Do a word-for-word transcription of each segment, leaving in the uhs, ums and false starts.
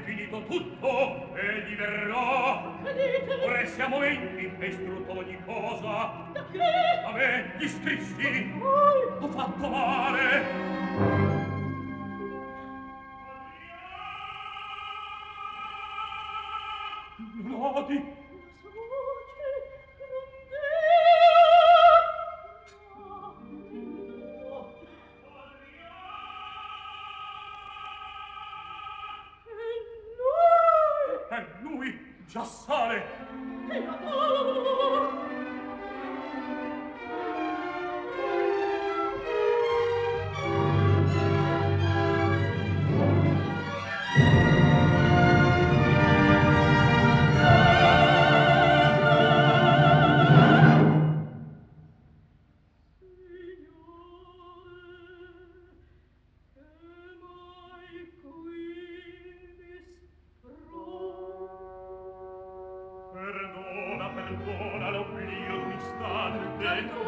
finito tutto e gli verrò. Ora sia momenti e istrutto ogni cosa. A me gli scrissi, ho fatto male. Lodi, è lui, già sale. Perdona, perdona l'oblio d'un istante.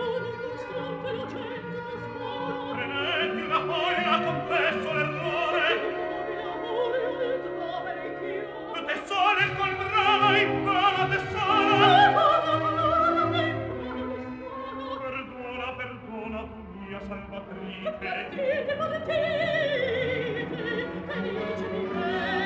Premetti una foglia, confesso l'errore. Te sola il colbrava, invano te sola. Perdona, perdona, tu mia salvatrice. Partite, partite, felice di me.